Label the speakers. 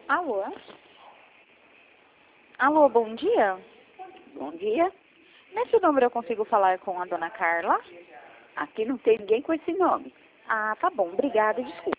Speaker 1: Alô? Alô, bom dia.
Speaker 2: Bom dia.
Speaker 1: Nesse número eu consigo falar com a dona Carla?
Speaker 2: Aqui não tem ninguém com esse nome.
Speaker 1: Ah, tá bom. Obrigada, desculpa.